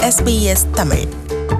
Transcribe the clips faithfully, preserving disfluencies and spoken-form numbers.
S B S Tamil.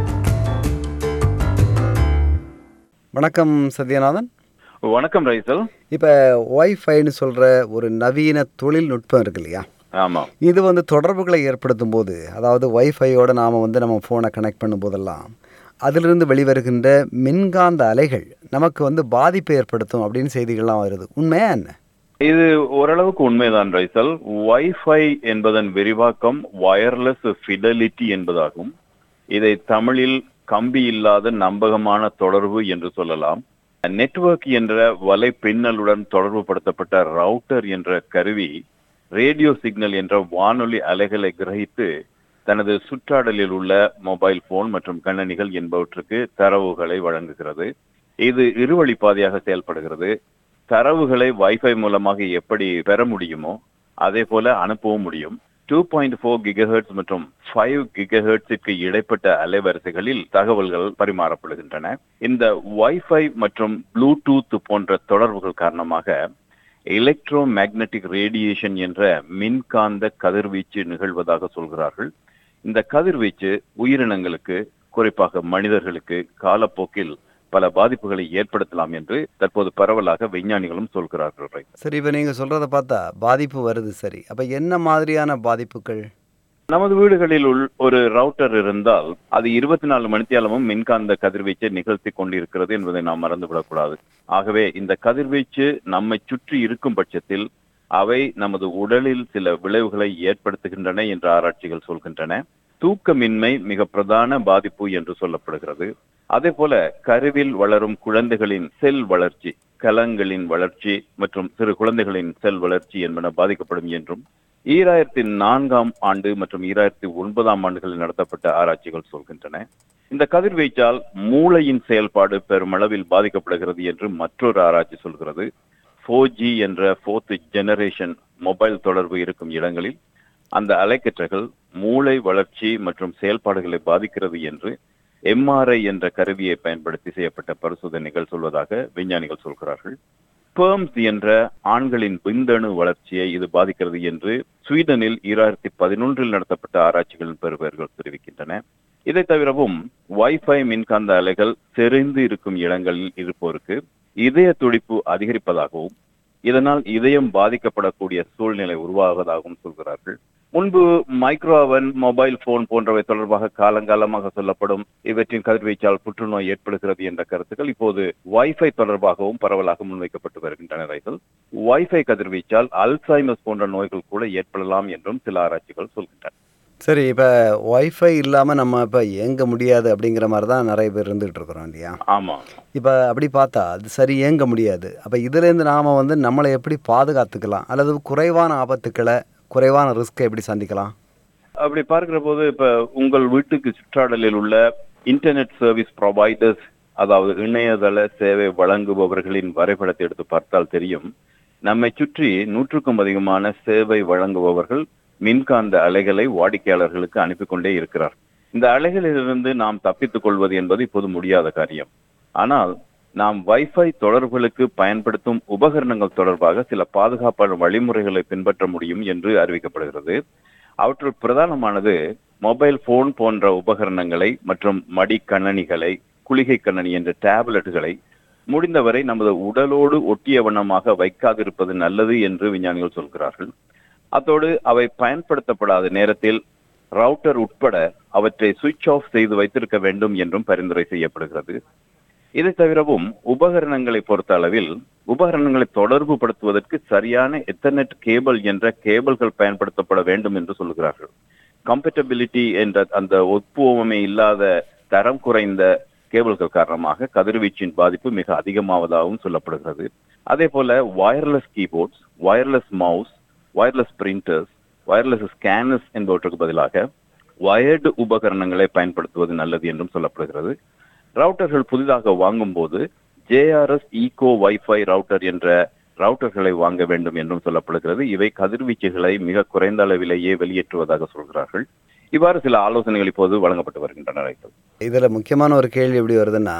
வணக்கம் சத்யநாதன். வணக்கம் ரைசல். இப்போ ஒய்ஃபைன்னு சொல்கிற ஒரு நவீன தொழில்நுட்பம் இருக்கு இல்லையா? ஆமாம். இது வந்து தொடர்புகளை ஏற்படுத்தும் போது, அதாவது ஒய்ஃபையோடு நாம் வந்து நம்ம ஃபோனை கனெக்ட் பண்ணும்போதெல்லாம் அதிலிருந்து வெளிவருகின்ற மின்காந்த அலைகள் நமக்கு வந்து பாதிப்பை ஏற்படுத்தும் அப்படின்னு செய்திகள்லாம் வருது. உண்மையா என்ன? இது ஓரளவுக்கு உண்மைதான் ரைசல். வைஃபை என்பதன் விரிவாக்கம் வயர்லெஸ் ஃபிடலிட்டி என்பதாகும். இதை தமிழில் கம்பி இல்லாத நம்பகமான தொடர்பு என்று சொல்லலாம். நெட்வொர்க் என்ற வலை பின்னலுடன் தொடர்பு படுத்தப்பட்ட ரவுட்டர் என்ற கருவி ரேடியோ சிக்னல் என்ற வானொலி அலைகளை கிரகித்து தனது சுற்றாடலில் உள்ள மொபைல் போன் மற்றும் கணினிகள் என்பவற்றுக்கு தரவுகளை வழங்குகிறது. இது இருவழி பாதையாக செயல்படுகிறது. தரவுகளை வைஃபை மூலமாக எப்படி பெற முடியுமோ அதே போல அனுப்பவும் முடியும். டூ பாயிண்ட் ஃபோர் கிகஹெர்ட்ஸ் மற்றும் ஃபைவ் கிகஹெர்ட்ஸிற்கு இடைப்பட்ட அலைவரிசைகளில் தகவல்கள் பரிமாறப்படுகின்றன. இந்த வைஃபை மற்றும் ப்ளூடூத் போன்ற தொடர்புகள் காரணமாக எலக்ட்ரோ மேக்னட்டிக் ரேடியேஷன் என்ற மின்காந்த கதிர்வீச்சு நிகழ்வதாக சொல்கிறார்கள். இந்த கதிர்வீச்சு உயிரினங்களுக்கு, குறிப்பாக மனிதர்களுக்கு காலப்போக்கில் பல பாதிப்புகளை ஏற்படுத்தலாம் என்று தற்போது பரவலாக விஞ்ஞானிகளும் சொல்கிறார்கள். சரி, இப்போ நீங்கள் சொல்கிறத பார்த்தா பாதிப்பு வருது. சரி, அப்போ என்ன மாதிரியான பாதிப்புகள்? நமது வீடுகளில் உள் ஒரு ரவுட்டர் இருந்தால் அது இருபத்தி நாலு மணித்தியாலமும் மின்காந்த கதிர்வீச்சை நிகழ்த்தி கொண்டிருக்கிறது என்பதை நாம் மறந்துவிடக்கூடாது. ஆகவே இந்த கதிர்வீச்சு நம்மை சுற்றி இருக்கும் பட்சத்தில் அவை நமது உடலில் சில விளைவுகளை ஏற்படுத்துகின்றன என்று ஆராய்ச்சிகள் சொல்கின்றன. தூக்கமின்மை மிக பிரதான பாதிப்பு என்று சொல்லப்படுகிறது. அதே போல கருவில் வளரும் குழந்தைகளின் செல் வளர்ச்சி, கலங்களின் வளர்ச்சி மற்றும் சிறு குழந்தைகளின் செல் வளர்ச்சி என்பன பாதிக்கப்படும் என்றும் ஈராயிரத்தி நான்காம் ஆண்டு மற்றும் ஈராயிரத்தி ஒன்பதாம் ஆண்டுகளில் நடத்தப்பட்ட ஆராய்ச்சிகள் சொல்கின்றன. இந்த கதிர்வீச்சால் மூளையின் செயல்பாடு பெருமளவில் பாதிக்கப்படுகிறது என்று மற்றொரு ஆராய்ச்சி சொல்கிறது. ஃபோர் ஜி என்ற ஃபோர்த் ஜெனரேஷன் மொபைல் தொடர்பு இருக்கும் இடங்களில் அந்த அலைக்கற்றைகள் மூளை வளர்ச்சி மற்றும் செயல்பாடுகளை பாதிக்கிறது என்று எம்ஆர்ஐ என்ற கருவியை பயன்படுத்தி செய்யப்பட்ட பரிசோதனைகள் சொல்வதாக விஞ்ஞானிகள் சொல்கிறார்கள். ஸ்பெர்ம்ஸ் என்ற ஆண்களின் விந்தணு வளர்ச்சியை இது பாதிக்கிறது என்று ஸ்வீடனில் ஈராயிரத்தி பதினொன்றில் நடத்தப்பட்ட ஆராய்ச்சிகளின் பெறுபவர்கள் தெரிவிக்கின்றன. இதை தவிரவும் வைஃபை மின்காந்த அலைகள் செறிந்து இருக்கும் இடங்களில் இருப்போருக்கு இதய துடிப்பு அதிகரிப்பதாகவும் இதனால் இதயம் பாதிக்கப்படக்கூடிய சூழ்நிலை உருவாவதாகவும் சொல்கிறார்கள். முன்பு மைக்ரோவன், மொபைல் போன் போன்றவை தொடர்பாக காலங்காலமாக சொல்லப்படும் இவற்றின் கதிர்வீச்சால் புற்றுநோய் ஏற்படுகிறது என்ற கருத்துக்கள் இப்போது வைஃபை தொடர்பாகவும் பரவலாக முன்வைக்கப்பட்டு வருகின்றன. வைஃபை கதிர்வீச்சால் அல்சைமர்ஸ் போன்ற நோய்கள் கூட ஏற்படலாம் என்றும் சில ஆராய்ச்சிகள் சொல்கின்றன. சரி, இப்போ ஒய்ஃபை இல்லாமல் நம்ம இப்போ இயங்க முடியாது அப்படிங்கிற மாதிரி தான் நிறைய பேர் இருந்துகிட்டு இருக்கிறோம் இல்லையா? ஆமாம். இப்போ அப்படி பார்த்தா அது சரி, இயங்க முடியாது. அப்போ இதுலேருந்து நாம் வந்து நம்மளை எப்படி பாதுகாத்துக்கலாம், அல்லது குறைவான ஆபத்துக்களை, குறைவான ரிஸ்க்கை எப்படி சந்திக்கலாம்? அப்படி பார்க்கிற போது இப்போ உங்கள் வீட்டுக்கு சுற்றாடலில் உள்ள இன்டர்நெட் சர்வீஸ் ப்ரொவைடர்ஸ், அதாவது இணையதள சேவை வழங்குபவர்களின் வரைபடத்தை எடுத்து பார்த்தால் தெரியும். நம்மை சுற்றி நூற்றுக்கும் அதிகமான சேவை வழங்குபவர்கள் மின்காந்த அலைகளை வாடிக்கையாளர்களுக்கு அனுப்பி கொண்டே இருக்கிறார். இந்த அலைகளிலிருந்து நாம் தப்பித்துக் கொள்வது என்பது இப்போது முடியாத காரியம். ஆனால் நாம் வைஃபை தொடர்புகளுக்கு பயன்படுத்தும் உபகரணங்கள் தொடர்பாக சில பாதுகாப்பான வழிமுறைகளை பின்பற்ற முடியும் என்று அறிவிக்கப்படுகிறது. அவற்றுள் பிரதானமானது மொபைல் போன் போன்ற உபகரணங்களை மற்றும் மடிக்கணனிகளை, குளிகை கணனி என்ற டேப்லெட்டுகளை முடிந்தவரை நமது உடலோடு ஒட்டிய வண்ணமாக வைக்காதிருப்பது நல்லது என்று விஞ்ஞானிகள் சொல்கிறார்கள். அத்தோடு அவை பயன்படுத்தப்படாத நேரத்தில் ரவுட்டர் உட்பட அவற்றை சுவிட்ச் ஆஃப் செய்து வைத்திருக்க வேண்டும் என்றும் பரிந்துரை செய்யப்படுகிறது. இதை தவிரவும் உபகரணங்களை பொறுத்த அளவில் உபகரணங்களை தொடர்பு படுத்துவதற்கு சரியான எத்தர்நெட் கேபிள் என்ற கேபிள்கள் பயன்படுத்தப்பட வேண்டும் என்று சொல்கிறார்கள். கம்பேட்டபிலிட்டி என்ற அந்த ஒப்புவமை இல்லாத தரம் குறைந்த கேபிள்கள் காரணமாக கதிர்வீச்சின் பாதிப்பு மிக அதிகமாவதாகவும் சொல்லப்படுகிறது. அதே போல wireless keyboards, wireless mouse, wireless printers, wireless scanners என்பவற்றுக்கு பதிலாக வயர்டு உபகரணங்களை பயன்படுத்துவது நல்லது என்றும் சொல்லப்படுகிறது. ரவுட்டர்கள் புதிதாக வாங்கும் போது ஜேஆர்எஸ் ஈகோ வைஃபை ரவுட்டர் என்ற ரவுட்டர்களை வாங்க வேண்டும் என்றும் சொல்லப்படுகிறது. இவை கதிர்வீச்சுகளை மிக குறைந்த அளவிலேயே வெளியேற்றுவதாக சொல்கிறார்கள். இவ்வாறு சில ஆலோசனைகள் இப்போது வழங்கப்பட்டு வருகின்றன. இதில் முக்கியமான ஒரு கேள்வி எப்படி வருதுன்னா,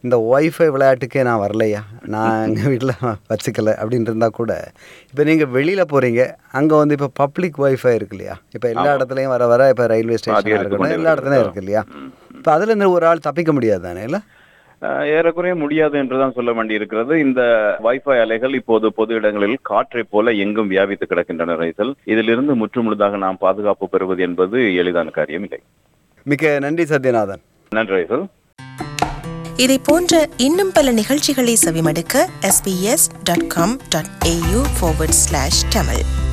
இந்த ஒய்ஃபை விளையாட்டுக்கே நான் வரலையா, நான் எங்கள் வீட்டில் வச்சுக்கல அப்படின்னு இருந்தால் கூட, இப்போ நீங்கள் வெளியில் போகிறீங்க, அங்கே வந்து இப்போ பப்ளிக் ஒய்ஃபை இருக்கு இல்லையா, இப்போ எல்லா இடத்துலையும் வர வர இப்போ ரயில்வே ஸ்டேஷன் இருக்கணும், எல்லா இடத்துலையும் இருக்கு இல்லையா, இப்போ அதில் இருந்து ஒரு ஆள் தப்பிக்க முடியாது தானே இல்லை? ஏறக்குறைய முடியாது என்றுதான் சொல்ல வேண்டியிருக்கிறது. இந்த வைஃபை அலைகள் இப்போது பொது இடங்களில் காற்றை போல எங்கும் வியாபித்து கிடக்கின்றன ரைசல். இதிலிருந்து முற்றுமுழுதாக நாம் பாதுகாப்பு பெறுவது என்பது எளிதான காரியம் இல்லை. மிக்க நன்றி சத்யநாதன். நன்றி ரைசல். இதை போன்ற இன்னும் பல நிகழ்ச்சிகளை செவிமடுக்க S B S dot com dot A U forward slash Tamil